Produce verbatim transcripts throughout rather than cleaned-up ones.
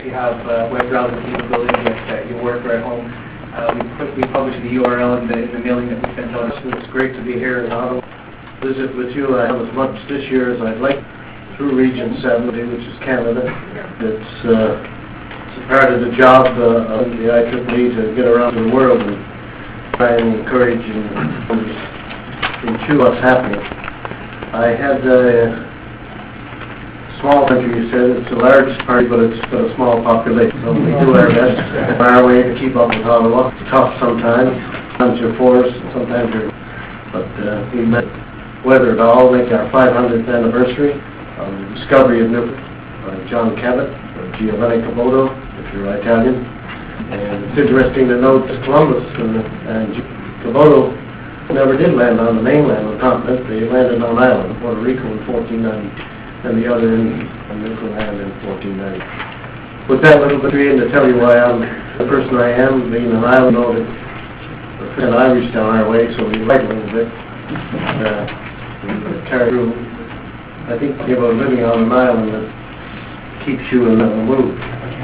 You have uh, web browsing capability that uh, you work right at home. Uh, we, put, we publish the U R L in the, in the mailing that we sent out. It's great to be here in Ottawa. Visit with you. I have as much this year as I'd like through Region seventy, which is Canada. It's, uh, it's a part of the job uh, of the I triple E to get around the world and try and encourage and, and chew what's happening. I had a small country, you said. It's the largest party, but it's got a small population. So we do our best our way to keep up with Ottawa. It's tough sometimes. Sometimes you're for us, and sometimes you're... But uh, we met weather it all, make our five hundredth anniversary of the discovery of Newfoundland by John Cabot, or Giovanni Caboto, if you're Italian. And it's interesting to note that Columbus and, and Caboto never did land on the mainland of the continent. They landed on island, Puerto Rico, in fourteen ninety, and the other in, in Newfoundland in fourteen ninety. With that little bit in to tell you why I'm the person I am, being an island owner, and Irish down our way, so we like a little bit. Uh, carry through. I think about living on an island that keeps you in the mood.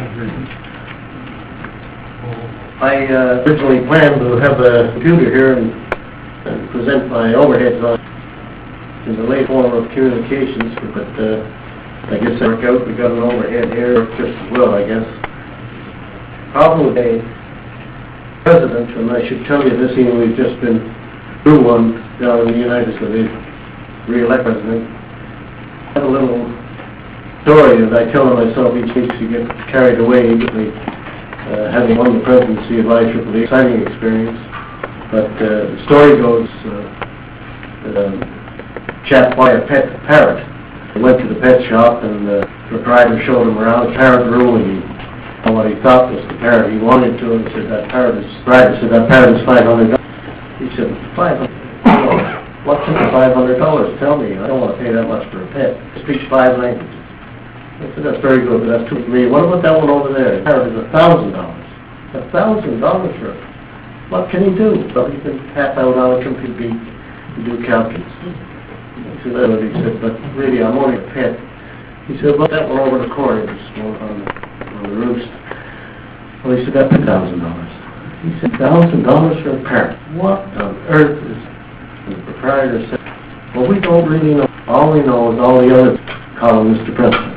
I uh, originally planned to have a computer here and, and present my overheads on in the late form of communications, but uh, I guess that worked out. We got an overhead here just as well, I guess. Problem with a president, and I should tell you this, even we've just been through one down in the United States, re-elect president. I have a little story that I tell myself each week to get carried away with the, uh, having won the presidency of I triple E, exciting experience. But uh, the story goes, uh, um, chap bought a pet parrot. He went to the pet shop and the proprietor showed him around the parrot room, and he, and what he thought was the parrot. He wanted to and said, that parrot is, right, said, that parrot is five hundred dollars. He said, five hundred dollars? What's in the five hundred dollars? Tell me. I don't want to pay that much for a pet. He speaks five languages. I said, that's very good, but that's too for me. What about that one over there? The parrot is a thousand dollars. A thousand dollars for it. What can he do? Well, he can tap out on a computer and do calculus. He said, but really, I'm only a pet. He said, well, that one over the corner is on the, on the roost. Well, he said, that's a thousand dollars. He said, a thousand dollars for a parrot. What on earth is... And the proprietor said, well, we don't really know. All we know is all the others call him Mister President.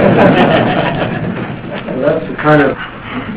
Well, that's the kind of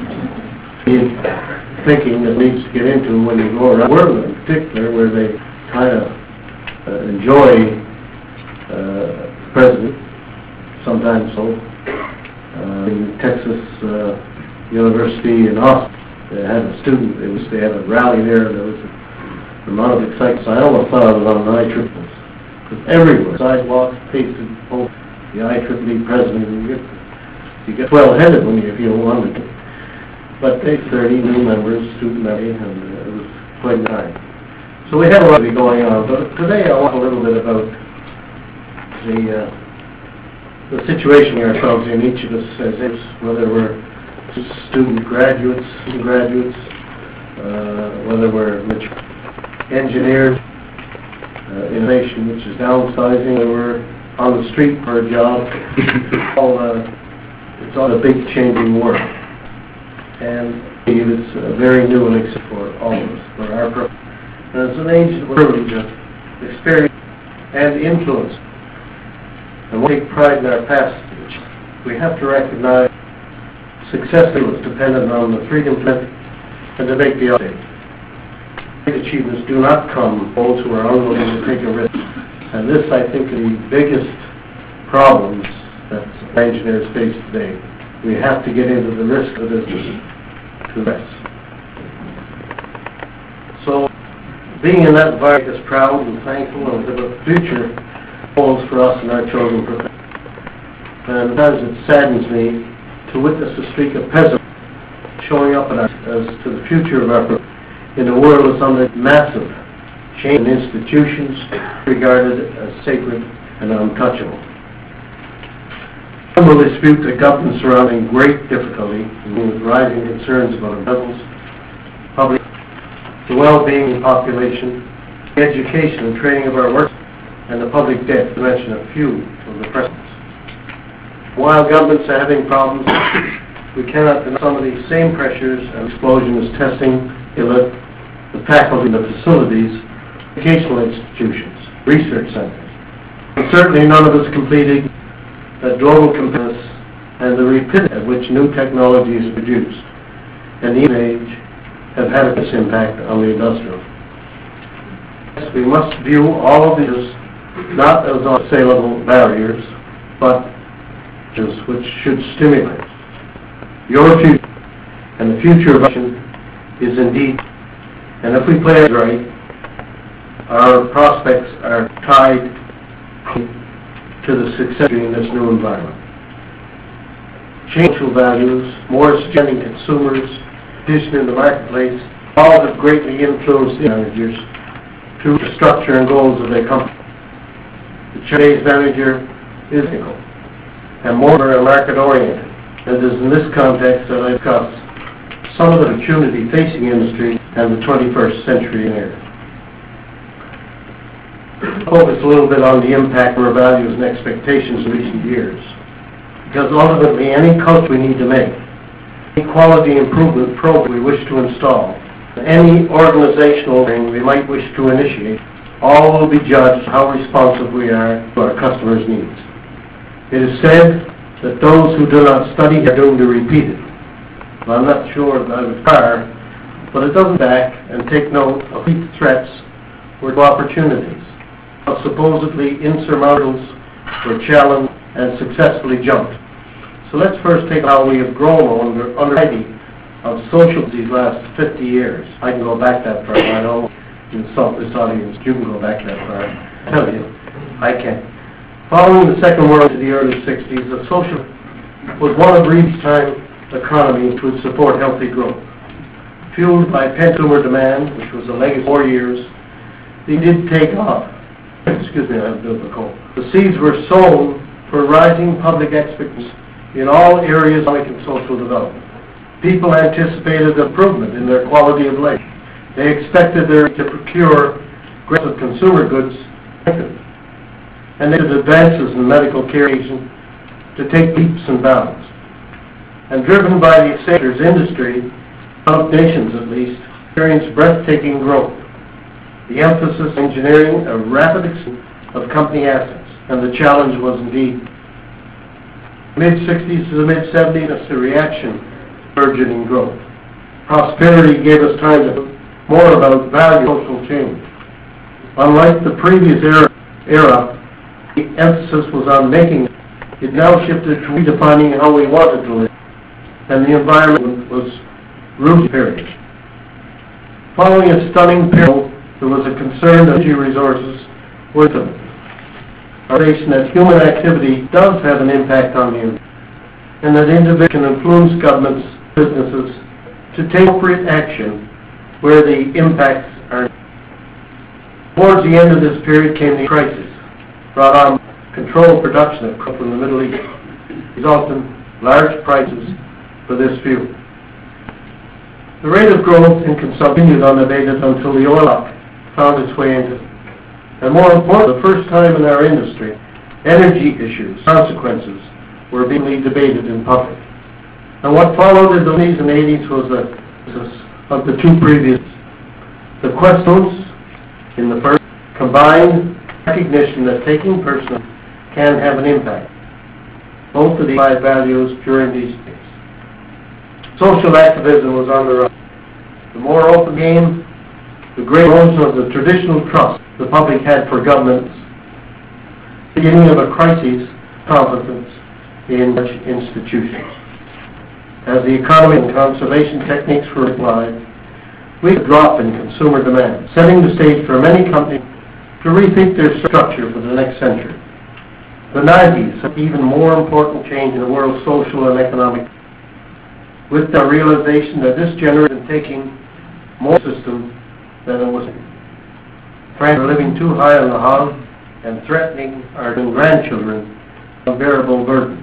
thinking that needs to get into when you go around the world, in particular, where they kind of uh, enjoy uh, the president, sometimes so. Uh, in Texas uh, University in Austin, they had a student, they, was, they had a rally there, there was a the amount of excitement. So I almost thought I was on an I triple E. Because everywhere, sidewalks, pasted, both the I triple E president, you get, you get well-headed when you feel wanted to. But they thirty new members, student body, and uh, it was quite nice. So we have a lot going on. But today I want a little bit about the uh, the situation we ourselves in, each of us as is, whether we're student graduates, student graduates, uh, whether we're mature engineers, uh, innovation, which is downsizing, or we're on the street for a job. all, uh, it's all a big changing world. And it's uh, very new and exciting for all of us, for our purpose. And it's an age of privilege of experience and influence. And we take pride in our past. We have to recognize success is dependent on the freedom to live and to make the update. Achievements do not come from those who are unwilling to take a risk. And this, I think, is the biggest problems that engineers face today. We have to get into the risk of the business to rest. So, being in that environment is proud and thankful, and the future holds for us and our children. And sometimes it saddens me to witness the streak of pessimism showing up in us as to the future of our in a world that's under massive change in institutions regarded as sacred and untouchable. Some will dispute the government surrounding great difficulty with rising concerns about levels, public, the well-being of the population, the education and training of our workers, and the public debt, to mention a few of the precedents. While governments are having problems, we cannot deny some of these same pressures and explosion as testing, the, the faculty, the facilities, educational institutions, research centers. And certainly none of us completing the global competitiveness and the rapidity at which new technology is produced and the age have had this impact on the industrial. Yes, we must view all of these not as unassailable barriers, but as which should stimulate your future, and the future of action is indeed, and if we play it right, our prospects are tied to the success in this new environment. Changeable values, more understanding consumers, position in the marketplace, all have greatly influenced the managers to the structure and goals of their company. The today's manager is technical and more market-oriented. It is in this context that I discuss some of the opportunity facing industry and the twenty-first century era. Focus a little bit on the impact of our values and expectations in recent years. Because ultimately, any culture we need to make, any quality improvement program we wish to install, any organizational thing we might wish to initiate, all will be judged how responsive we are to our customers' needs. It is said that those who do not study are doomed to repeat it. Well, I'm not sure that I would fire, but it doesn't back and take note of the threats or opportunities, of supposedly insurmountables were challenged and successfully jumped. So let's first take how we have grown under under of social these last fifty years. I can go back that far. I don't insult this audience. You can go back that far. I tell you, I can't. Following the Second World War in the early sixties, the social was one of Reed's time economy which would support healthy growth. Fueled by consumer demand, which was a legacy of four years, they did take off. Excuse me, I have a bit of a cold. The seeds were sown for rising public expectations in all areas of economic and social development. People anticipated improvement in their quality of life. They expected their to procure growth of consumer goods, and they had advances in medical care to take leaps and bounds. And driven by the sector's industry, developed nations at least, experienced breathtaking growth. The emphasis on engineering a rapid expansion of company assets, and the challenge was indeed mid-sixties to the mid-seventies, a reaction to burgeoning growth. Prosperity gave us time to think more about value social change. Unlike the previous era, era, the emphasis was on making it. It now shifted to redefining how we wanted to live, and the environment was rooted period. Following a stunning period, there was a concern that energy resources were limited. Our nation that human activity does have an impact on the environment, and that individuals can influence governments, businesses, to take appropriate action where the impacts are. Towards the end of this period came the crisis, brought on controlled production of crude from the Middle East, resulting in large prices for this fuel. The rate of growth in consumption continued unabated until the oil found its way into, and more important, the first time in our industry, energy issues, consequences, were being debated in public. And what followed in the seventies and eighties was the of the two previous. The questions in the first combined recognition that taking personal can have an impact. Both of these five values during these days. Social activism was on the rise. The more open game, the greater erosion of the traditional trust the public had for governments, beginning of a crisis confidence in such institutions. As the economy and conservation techniques were applied, we had a drop in consumer demand, setting the stage for many companies to rethink their structure for the next century. The nineties, an even more important change in the world's social and economic, with the realization that this generation is taking more system than it was. Friends are living too high on the hog and threatening our grandchildren a unbearable burden.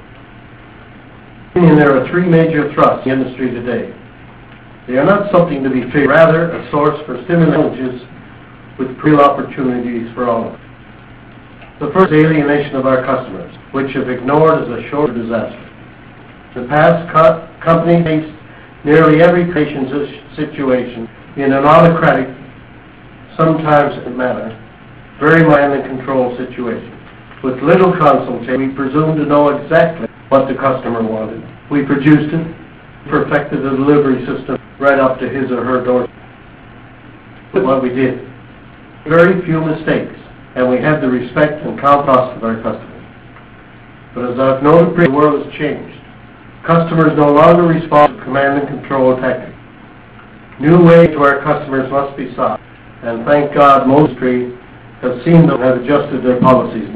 And there are three major thrusts in the industry today. They are not something to be feared, rather a source for stimulus with real opportunities for all of us. The first, alienation of our customers, which if ignored is a sure disaster. In the past, co company faced nearly every patient's situation in an autocratic, sometimes manner, very mind and control situation. With little consultation, we presumed to know exactly what the customer wanted. We produced it, perfected the delivery system right up to his or her door. What we did. Very few mistakes, and we had the respect and confidence of our customers. But as I've noted previously, the world has changed. Customers no longer respond to command and control tactics. New ways to our customers must be sought, and thank God most industry have seen them have adjusted their policies.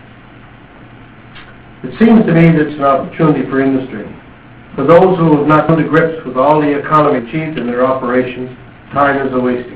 It seems to me that it's an opportunity for industry. For those who have not come to grips with all the economy achieved in their operations, time is a wasting.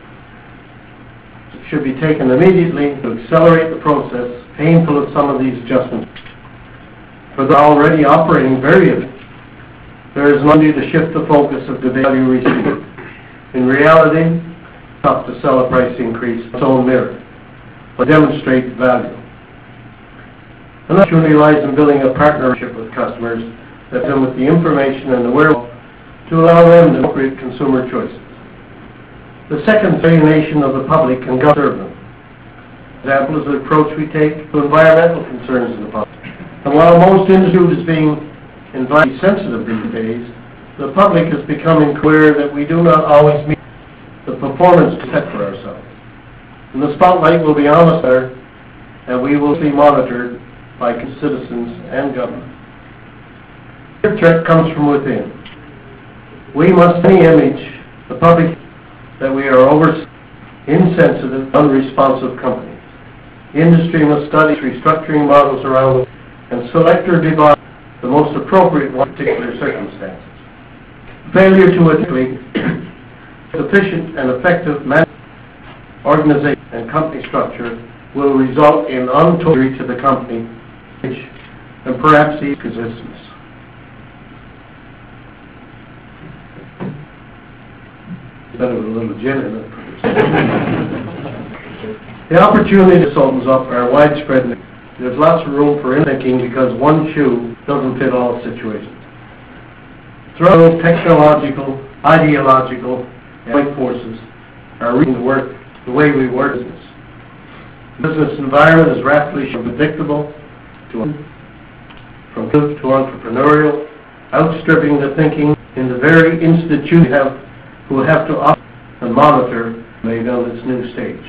It should be taken immediately to accelerate the process, painful of some of these adjustments. For those already operating very efficiently, there is no need to shift the focus of the value received. In reality, it's tough to sell a price increase on its own merit, but demonstrate value. Another opportunity lies in building a partnership with customers that them with the information and the wherewithal to allow them to appropriate consumer choices. The second alienation of the public can serve them. Example is the approach we take to environmental concerns in the public. And while most industry is being environmentally sensitive these days, the public is becoming clear that we do not always meet the performance set for ourselves. And the spotlight will be on us there, and we will be monitored by citizens and government. The threat comes from within. We must any image the public that we are over insensitive, unresponsive companies. Industry must study restructuring models around it and select or devise the most appropriate one particular circumstances. Failure to adequately sufficient and effective management, organization, and company structure will result in untold injury to the company and perhaps even existence. Better with a little gin in it. The opportunity this opens up are widespread. There's lots of room for thinking because one shoe doesn't fit all situations. Through technological, ideological, and economic forces are reaching the work the way we work business. The business environment is rapidly predictable to from good to entrepreneurial, outstripping the thinking in the very institute have who have to operate and monitor made on its new stage.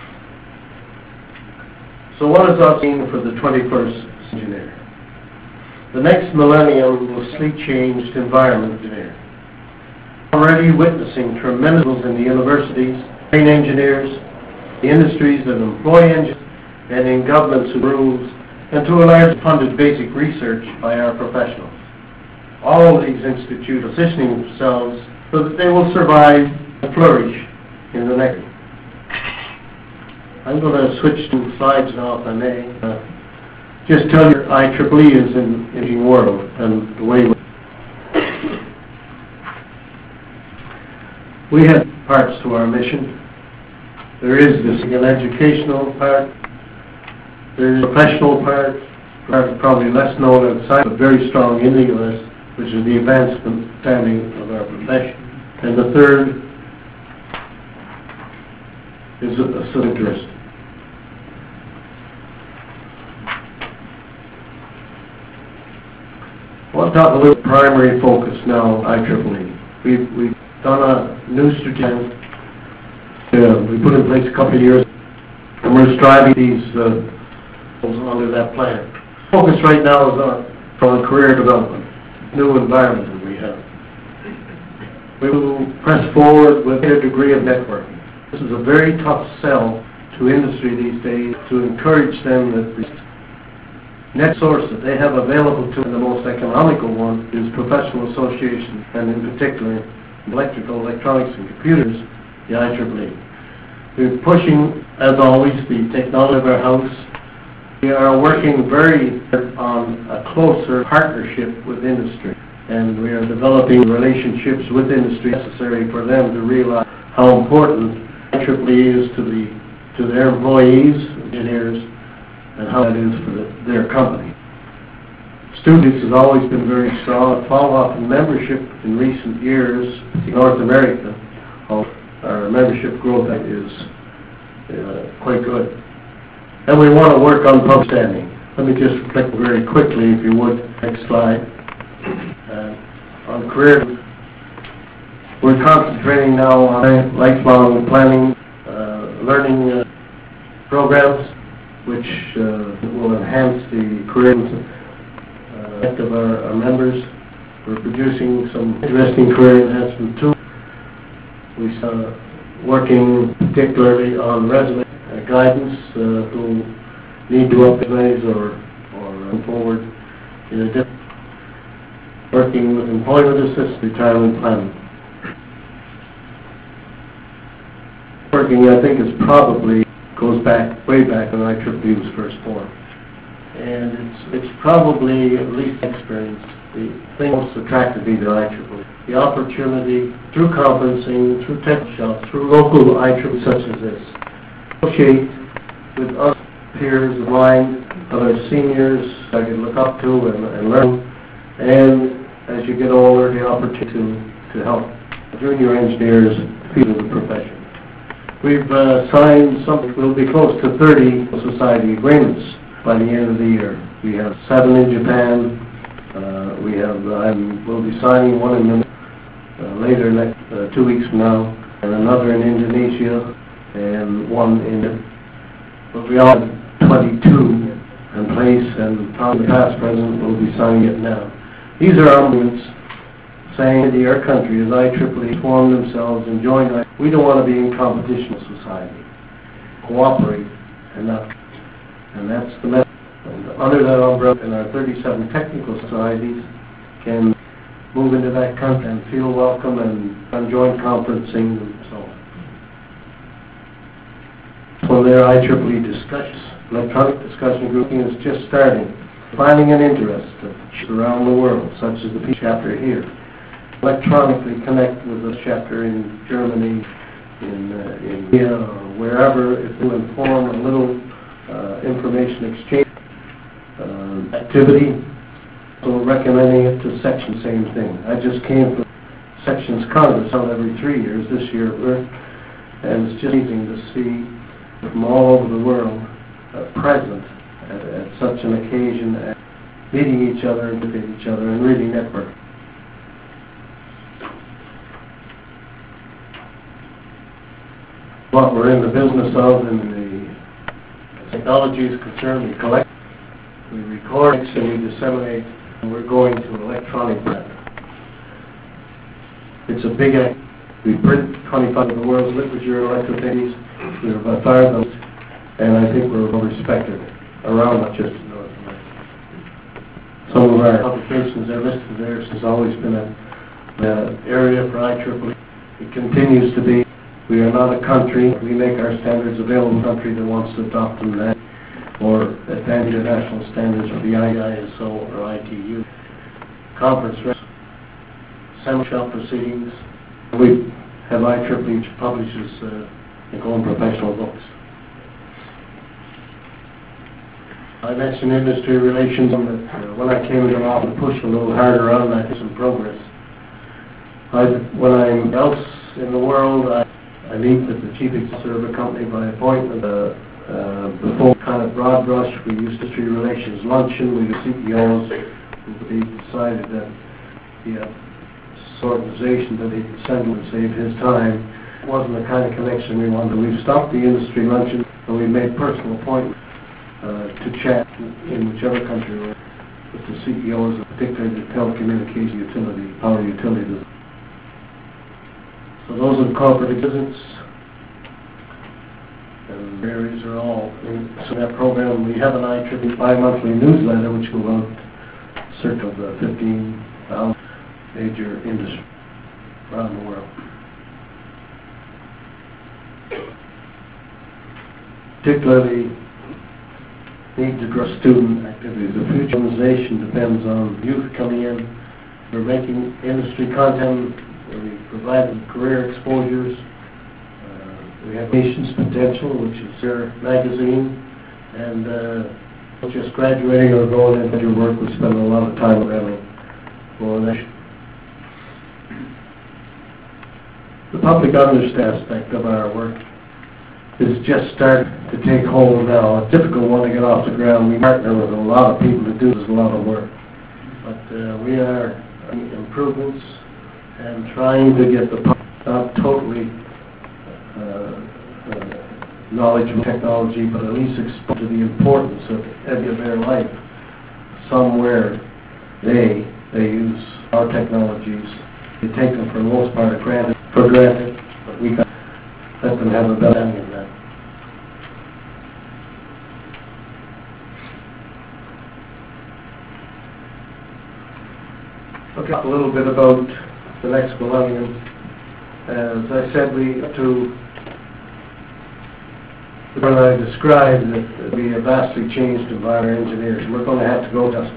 So what does that mean for the twenty-first engineer? The next millennium will see changed environment engineer. Already witnessing tremendous in the universities, train engineers, the industries that employ engineers, and in governments who rules, and to a large funded basic research by our professionals. All of these institutes are positioning themselves so that they will survive and flourish in the next. I'm going to switch to slides now, if I may. Uh, just tell you I triple E is in the engineering world and the way we, we have parts to our mission. There is this an educational part. There is a professional part, part probably less known outside, but very strong in the U S, which is the advancement standing of our profession. And the third is a, a sort of interest. I want to talk a little primary focus now, I triple E. We've, we've done a new strategy. Uh, we put in place a couple of years, and we're striving these uh, under that plan. Focus right now is on, on career development, new environment that we have. We will press forward with a degree of networking. This is a very tough sell to industry these days to encourage them that the net source that they have available to them, the most economical one, is professional associations, and in particular electrical, electronics, and computers, the I triple E. We're pushing, as always, the technology of our house. We are working very hard on a closer partnership with industry, and we are developing relationships with industry necessary for them to realize how important I triple E is to the to their employees, engineers, and how it is for the, their company. Students has always been very strong. Follow-up in membership in recent years in North America, our membership growth is uh, quite good. And we want to work on public standing. Let me just reflect very quickly, if you would. Next slide. Uh, on career, we're concentrating now on lifelong planning, uh, learning uh, programs, which uh, will enhance the career uh, of our, our members. We're producing some interesting career enhancement tools. We are working particularly on resume uh, guidance uh, who need to upgrade or or move forward in a different. Working with employment assistance, retirement planning. Working, I think, is probably goes back way back when I triple E was first formed, and it's it's probably at least experience the thing most attracted me to I triple E. The opportunity through conferencing, through tech shops, through local I triple E such as this, associate with other peers of mine, other seniors I can look up to and, and learn, and as you get older, the opportunity to, to help junior engineers feel the profession. We've uh, signed something, we'll be close to thirty society agreements by the end of the year. We have seven in Japan. Uh, we have, uh, we'll be signing one in the, uh, later, next, uh, two weeks from now, and another in Indonesia, and one in, but we all have twenty-two in place, and probably the past president will be signing it now. These are arguments saying that our country, as I triple E, form themselves and join. We don't want to be in competition with society. Cooperate and not. And that's the message. And under that umbrella, and our thirty-seven technical societies can move into that country and feel welcome and join conferencing and so on. So there, I triple E discussions. Electronic discussion grouping is just starting. Finding an interest around the world, such as the P chapter here. Electronically connect with a chapter in Germany, in uh, in India, or wherever, if you inform a little uh, information exchange uh, activity. So recommending it to section, same thing. I just came from Sections Congress held every three years. This year, and it's just amazing to see from all over the world uh, present at, at such an occasion, uh, meeting each other and with each other and really network. What we're in the business of in the technology is concerned, we collect, we record, and we disseminate, and we're going to electronic data. It's a big act. We print twenty-five of the world's literature electrophones. We're by far those, and I think we're well respected around, not just in North America. Some of our publications are listed there. This has always been an area for I triple E. It continues to be. We are not a country. We make our standards available to a country that wants to adopt them that, or advance international standards of the I S O or I T U. Conference seminar proceedings. We have I triple E which publishes uh, their own professional books. I mentioned industry relations, and that uh, when I came into law to push a little harder on that, some progress. I, when I'm else in the world, I I meet with the chief executive of a company by appointment. Uh, uh, before kind of broad brush, we used industry relations luncheon with the C E Os. He decided that the uh, organization that he could send would save his time. It wasn't the kind of connection we wanted. We've stopped the industry luncheon, and we made personal appointments uh, to chat in whichever country we're with the C E Os, particularly the telecommunication utility, power utilities. So those are corporate visits, and areas are all in so that program. We have an I triple E bi-monthly newsletter which goes out circa of fifteen thousand major industries around the world. Particularly need to grow student activities. The future organization depends on youth coming in. We're making industry content. We provide them career exposures. Uh, we have Nations Potential, which is their magazine, and uh, just graduating or going into your work, we spend a lot of time around for that. The public understand aspect of our work is just starting to take hold now. A difficult one to get off the ground. We partner with a lot of people to do this, a lot of work. But uh, we are making improvements and trying to get the public not totally uh, uh, knowledgeable technology, but at least exposed to the importance of every of their life. Somewhere they they use our technologies. They take them for the most part granted, for granted, but we can let them have a better understanding of that. I'll talk a little bit about the next millennium. As I said, we have to, when I described that it will be a vastly changed environment, engineers, we're going to have to go adjustments.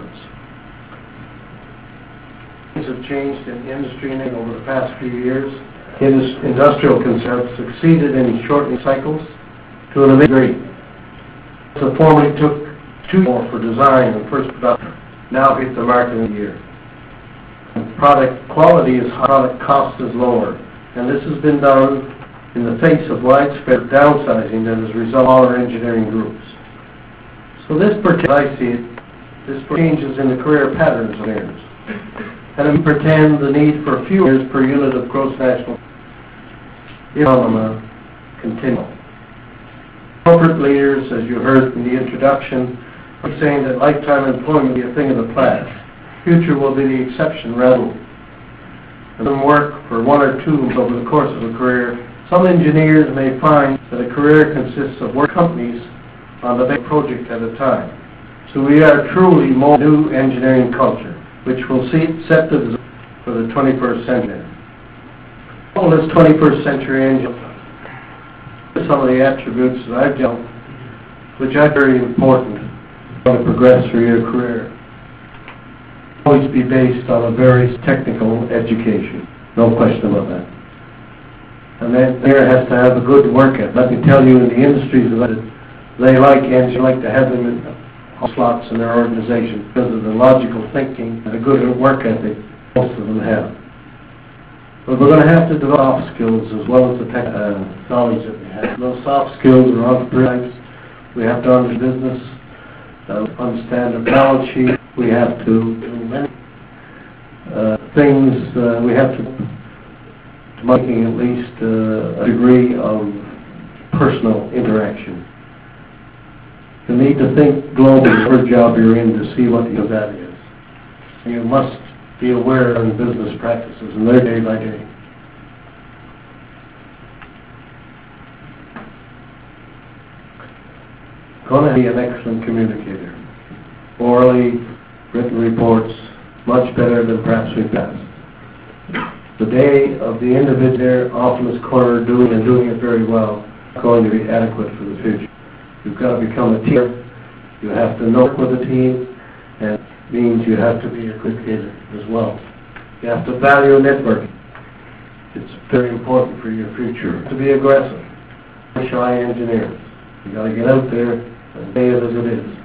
Things have changed in industry over the past few years. Indus- industrial concerns succeeded in shortening cycles to an amazing degree. So formerly took two years for design and first production, now hit the market in a year. Product quality is high, product cost is lower, and this has been done in the face of widespread downsizing that has resulted in smaller engineering groups. So this, as I see it, this changes in the career patterns of engineers. And we pretend the need for fewer years per unit of gross national income continue. Corporate leaders, as you heard in the introduction, are saying that lifetime employment will be a thing of the past. Future will be the exception rather than work for one or two over the course of a career. Some engineers may find that a career consists of work companies on the big project at a time. So we are truly more new engineering culture, which will see, set the design for the twenty-first century. All this twenty-first century engine, some of the attributes that I've dealt, which are very important to progress through your career. Always be based on a very technical education, no question about that. And then there has to have a good work ethic. Let me tell you, in the industries that they like engineers, like to have them in slots in their organization because of the logical thinking and a good work ethic most of them have. But we're going to have to develop soft skills as well as the tech, uh, knowledge that we have. Those soft skills are entrepreneurial. We have to understand business, uh, understand the balance sheet. We have to do many uh, things. Uh, we have to, to making at least uh, a degree of personal interaction. You need to think globally whatever job you're in to see what the that is. And you must be aware of business practices, and they're day by day. Going to be an excellent communicator. Orally, written reports, much better than perhaps we've passed. The day of the individual often is cornered doing and doing it very well, going to be adequate for the future. You've got to become a team. You have to know work with a team, and it means you have to be a good leader as well. You have to value networking. It's very important for your future. To be aggressive, shy engineers. You got to get out there and say it as it is.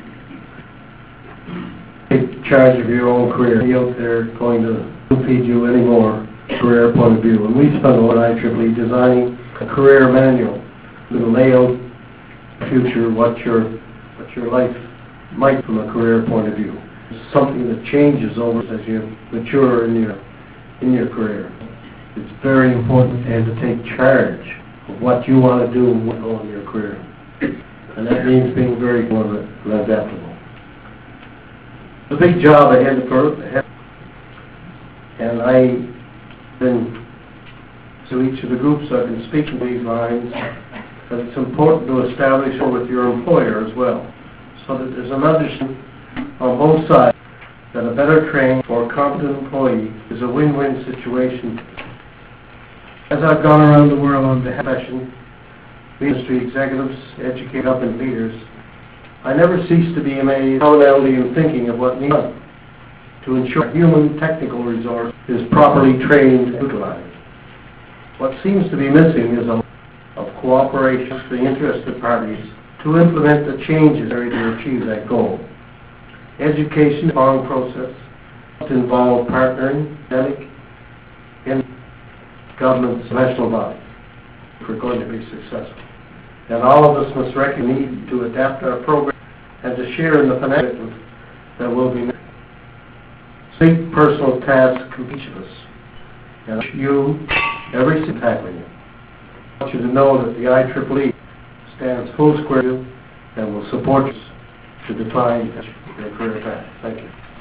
Take charge of your own career. Be out there going to feed you anymore, career point of view. And we spent a lot of I triple E designing a career manual with a layout, future, what your what your life might from a career point of view. It's something that changes over as you mature in your in your career. It's very important and to take charge of what you want to do and what go in your career. And that means being very adaptable. It's a big job ahead for ahead. And I've been to each of the groups I've been speaking these lines. But it's important to establish with your employer as well, so that there's an understanding on both sides that a better trained or competent employee is a win-win situation. As I've gone around the world on behalf of profession, industry executives, educate up and leaders, I never cease to be amazed at commonality in thinking of what needs done to ensure human technical resource is properly trained and utilized. What seems to be missing is a of cooperation with the interested parties to implement the changes necessary to achieve that goal. Education is a long process. It must involve partnering academic in government's national body if we're going to be successful. And all of us must recognize the need to adapt our program and to share in the financial that will be necessary. Big personal task from each of us. And you, every single tackling it. I want you to know that the I triple E stands full square to you and will support you to define your career path. Thank you.